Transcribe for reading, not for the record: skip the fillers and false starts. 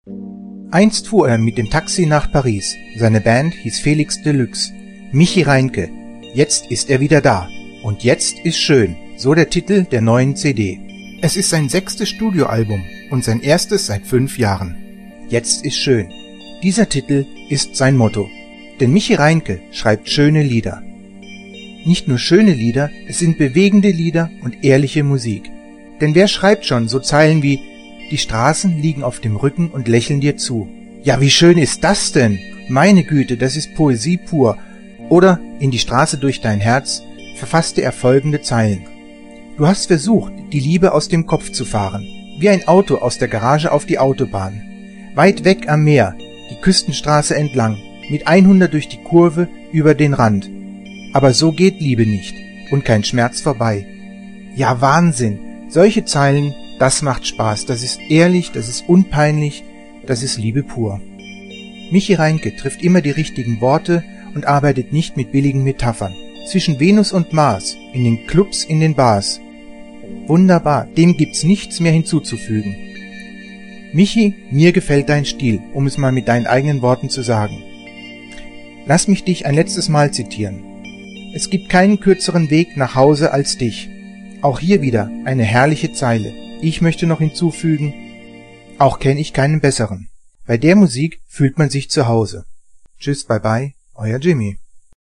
Einst fuhr er mit dem Taxi nach Paris. Seine Band hieß Felix Deluxe. Michi Reinke. Jetzt ist er wieder da. Und jetzt ist schön. So der Titel der neuen CD. Es ist sein 6. Studioalbum und sein erstes seit 5 Jahren. Jetzt ist schön. Dieser Titel ist sein Motto. Denn Michi Reinke schreibt schöne Lieder. Nicht nur schöne Lieder, es sind bewegende Lieder und ehrliche Musik. Denn wer schreibt schon so Zeilen wie „Die Straßen liegen auf dem Rücken und lächeln dir zu"? Ja, wie schön ist das denn? Meine Güte, das ist Poesie pur. Oder „In die Straße durch dein Herz" verfasste er folgende Zeilen. Du hast versucht, die Liebe aus dem Kopf zu fahren, wie ein Auto aus der Garage auf die Autobahn. Weit weg am Meer, die Küstenstraße entlang, mit 100 durch die Kurve über den Rand. Aber so geht Liebe nicht und kein Schmerz vorbei. Ja, Wahnsinn! Solche Zeilen, das macht Spaß, das ist ehrlich, das ist unpeinlich, das ist Liebe pur. Michi Reinke trifft immer die richtigen Worte und arbeitet nicht mit billigen Metaphern. Zwischen Venus und Mars, in den Clubs, in den Bars. Wunderbar, dem gibt's nichts mehr hinzuzufügen. Michi, mir gefällt dein Stil, um es mal mit deinen eigenen Worten zu sagen. Lass mich dich ein letztes Mal zitieren. Es gibt keinen kürzeren Weg nach Hause als dich. Auch hier wieder eine herrliche Zeile. Ich möchte noch hinzufügen, auch kenne ich keinen besseren. Bei der Musik fühlt man sich zu Hause. Tschüss, bye bye, euer Jimmy.